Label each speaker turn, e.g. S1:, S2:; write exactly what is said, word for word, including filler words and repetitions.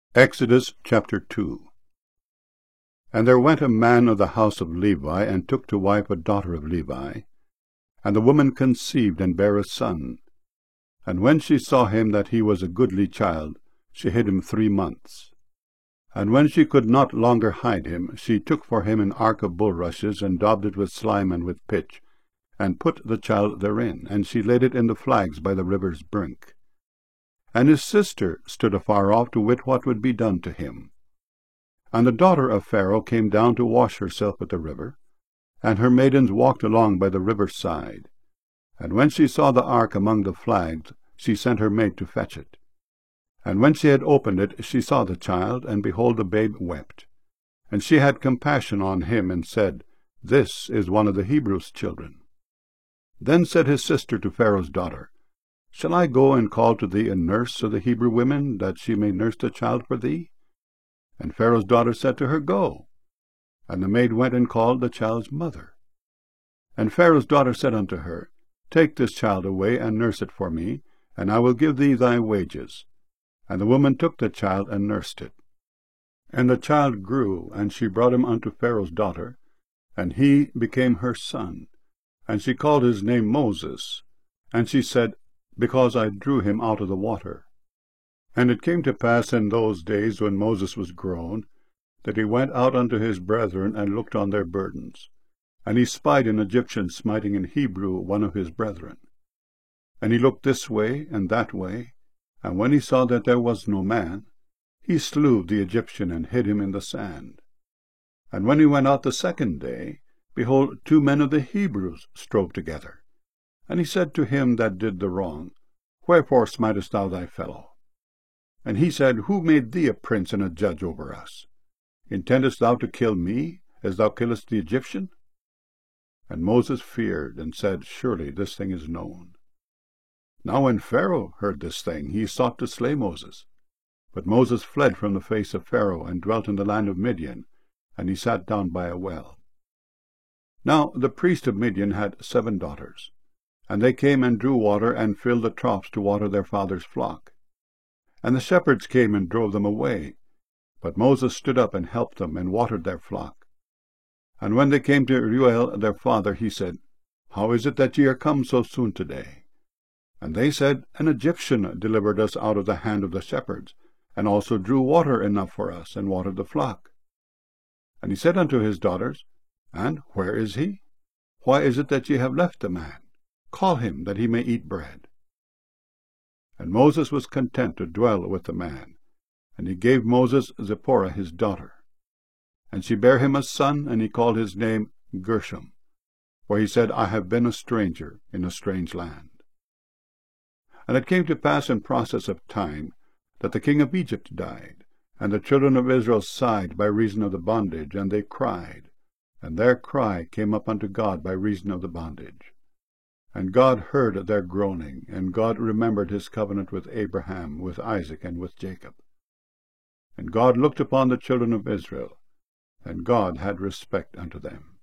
S1: Exodus chapter two. And there went a man of the house of Levi, and took to wife a daughter of Levi. And the woman conceived, and bare a son. And when she saw him that he was a goodly child, she hid him three months. And when she could not longer hide him, she took for him an ark of bulrushes, and daubed it with slime and with pitch, and put the child therein, and she laid it in the flags by the river's brink. And his sister stood afar off to wit what would be done to him. And the daughter of Pharaoh came down to wash herself at the river, and her maidens walked along by the river's side. And when she saw the ark among the flags, she sent her maid to fetch it. And when she had opened it, she saw the child, and behold, the babe wept. And she had compassion on him, and said, This is one of the Hebrews' children. Then said his sister to Pharaoh's daughter, Shall I go and call to thee a nurse of the Hebrew women, that she may nurse the child for thee? And Pharaoh's daughter said to her, Go. And the maid went and called the child's mother. And Pharaoh's daughter said unto her, Take this child away, and nurse it for me, and I will give thee thy wages. And the woman took the child, and nursed it. And the child grew, and she brought him unto Pharaoh's daughter, and he became her son. And she called his name Moses. And she said, Because I drew him out of the water. And it came to pass in those days, when Moses was grown, that he went out unto his brethren, and looked on their burdens. And he spied an Egyptian smiting an Hebrew, one of his brethren. And he looked this way and that way, and when he saw that there was no man, he slew the Egyptian, and hid him in the sand. And when he went out the second day, behold, two men of the Hebrews strove together. And he said to him that did the wrong, Wherefore smitest thou thy fellow? And he said, Who made thee a prince and a judge over us? Intendest thou to kill me, as thou killest the Egyptian? And Moses feared, and said, Surely this thing is known. Now when Pharaoh heard this thing, he sought to slay Moses. But Moses fled from the face of Pharaoh, and dwelt in the land of Midian, and he sat down by a well. Now the priest of Midian had seven daughters. And they came and drew water, and filled the troughs to water their father's flock. And the shepherds came and drove them away. But Moses stood up and helped them, and watered their flock. And when they came to Reuel their father, he said, How is it that ye are come so soon today? And they said, An Egyptian delivered us out of the hand of the shepherds, and also drew water enough for us, and watered the flock. And he said unto his daughters, And where is he? Why is it that ye have left the man? Call him, that he may eat bread. And Moses was content to dwell with the man. And he gave Moses Zipporah his daughter. And she bare him a son, and he called his name Gershom. For he said, I have been a stranger in a strange land. And it came to pass in process of time, that the king of Egypt died. And the children of Israel sighed by reason of the bondage, and they cried. And their cry came up unto God by reason of the bondage. And God heard their groaning, and God remembered his covenant with Abraham, with Isaac, and with Jacob. And God looked upon the children of Israel, and God had respect unto them.